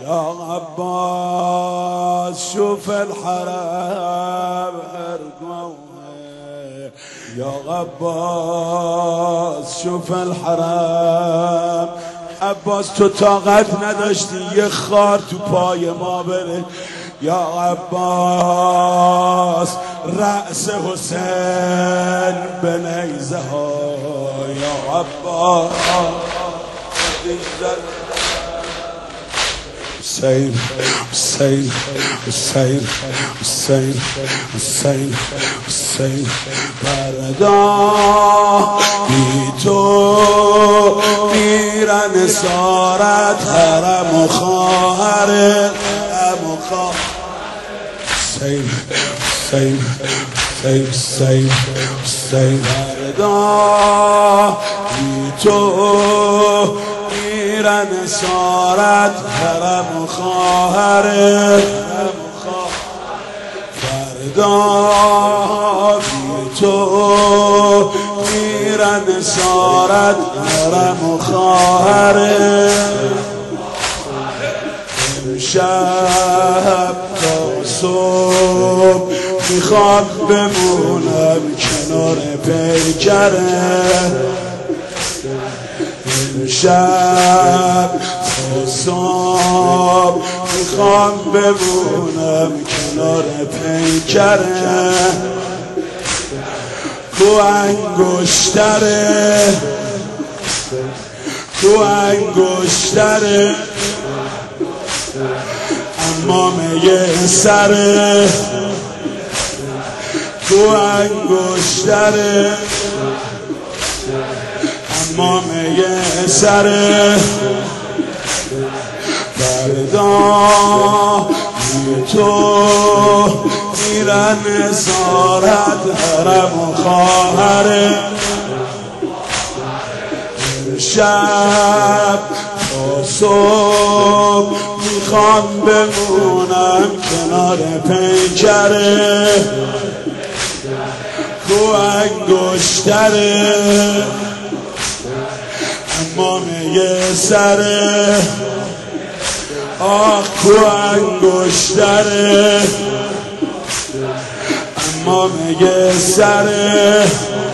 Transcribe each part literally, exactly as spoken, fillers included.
يا عباس شوف الحرم ارقوها يا عباس شوف الحرم. عباس تو طاقت نداشتی یه خار تو پای ما بره. یا عباس رأس حسین به نیزه ها. یا عباس حسین حسین حسین حسین حسین حسین بردا بی تو میرن سارت حرم و خواهر حرم و خواهر. حسین حسین حسین حسین حسین بردا بی تو میرن سارت حرم و خواهر فردا بی تو میرن سارت حرم و خواهر. امشب تا صبح میخوام بمونم کنار پیکره. امشب تا صبح میخوام بمونم کنار پیکره. تو انگشتره تو انگشتره اما میه سره. تو انگشتره اما میه سره. فردا بی تو میرن سارت حرم و خواهره. امشب تا صبح میخوام بمونم کنار پیکره. تو انگشتره اما میه سره. آخ تو انگشتره اما میه سره.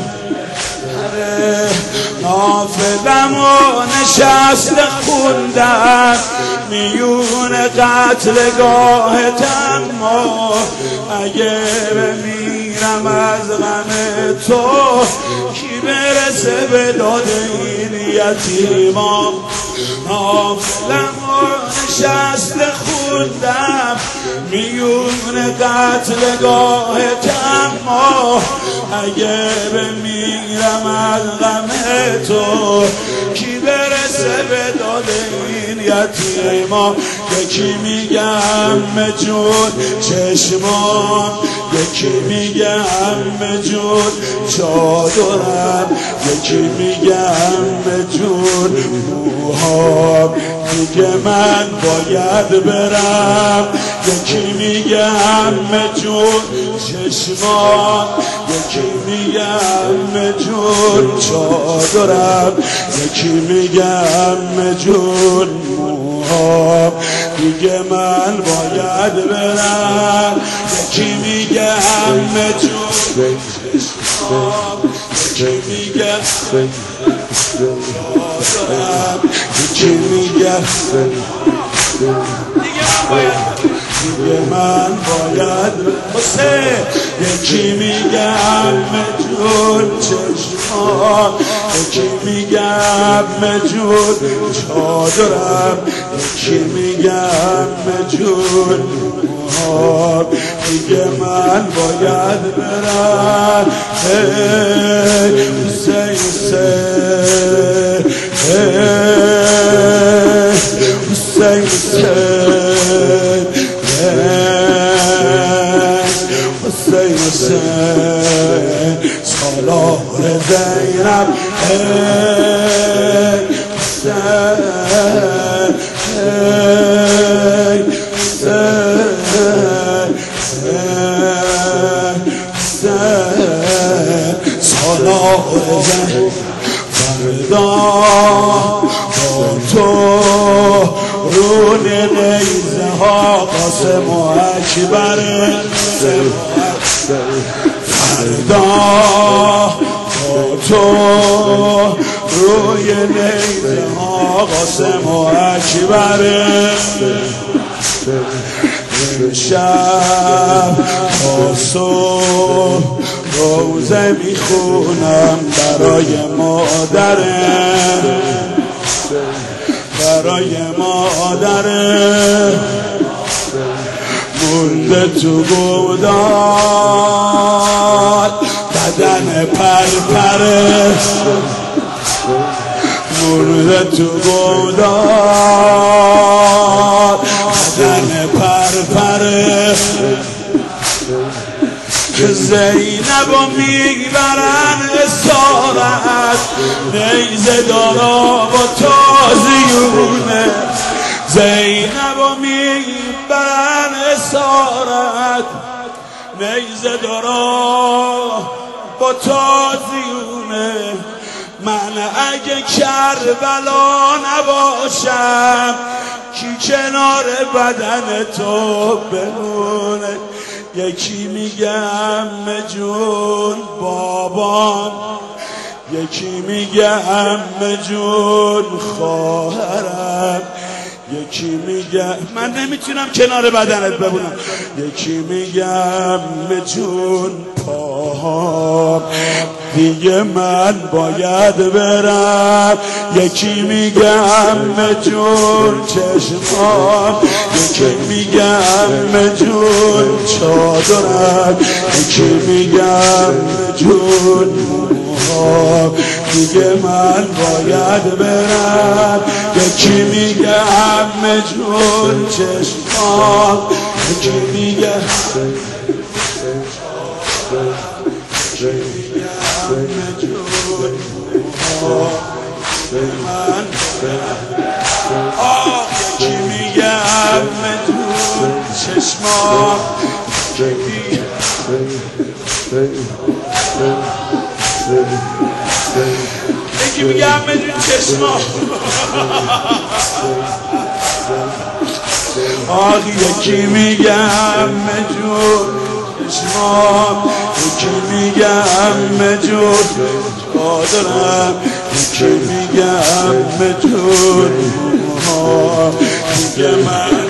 نافلم و نشست خوندن میون قتلگاه تما. اگه بمیرم از غم تو کی برسه به داد این یتیما. نافلم و نشست خوندم میون قتلگاه تما. اگه بمیرم از غم تو کی برسه به داد این یتیما. یکی میگم جون چشمان یکی میگم جون چادرم یکی میگم جون موهام میگه من باید برم. یکی میگم جون چشمان یکی میگم جون چادرم یکی میگم جون موهام میگه من باید برم. یکی میگم جون چشمان یکی میگم چادرم یکی میگم دیگه من باید حسین. یکی میگم جون چشمان یکی میگم جون چادرم یکی میگم جون موهام دیگه من باید برم. هی حسین حسین هی حسین حسین حسین حسین سالار زینب. حسین حسین حسین سالار زینب. فردا با تو رون نیزه ها قاسم و اکبر فردا با تو روی نیزه ها قاسم و اکبر شب تا صبح روزه میخونم برای مادرم برای مادرم مرده تو گودال بدن پرپره مرده تو گودال بدن پرپره که زینب و میبرن اسارت نیزه دارا و تازیونه زینب و میبرن اسارت نیزه دارا با تازیونه من اگه کربلا نباشم کی کنار بدن تو بمونه یکی میگه عمه جون بابام یکی میگه عمه جون خواهرم یکی میگه من نمیتونم کنار بدنت بمونم یکی میگه عمه جون پاهام دیگه من باید برم یکی میگه عمه جون چشمام یکی میگه عمه جون چادرم یکی میگه عمه جون موهام دیگه من باید برم یکی میگه عمه جون چشمام یکی میگه عمه جون من آه یکی میگه عمه جون چشمام یکی میگه عمه جون چشمام آه یکی میگه عمه جون چشمام یکی میگه عمه جون چادرم یکی میگه عمه جون موهام دیگه من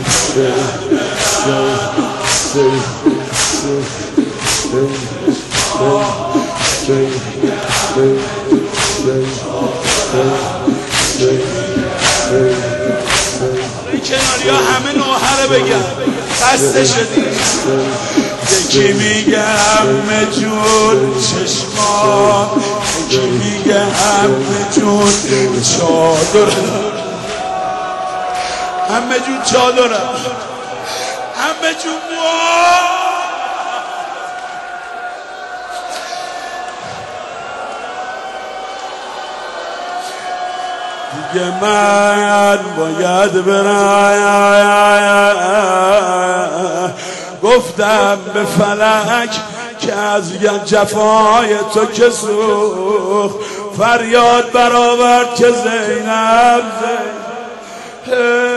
این کناری ها همه نوحه رو بگم خسته شدی یکی میگه عمه جون چشمام یکی میگه عمه جون چادرم عمه جون چادرم عمه جون دیگه من باید برم گفتم به فلک که از جفای تو که سوخت فریاد برآورد که زینب زینب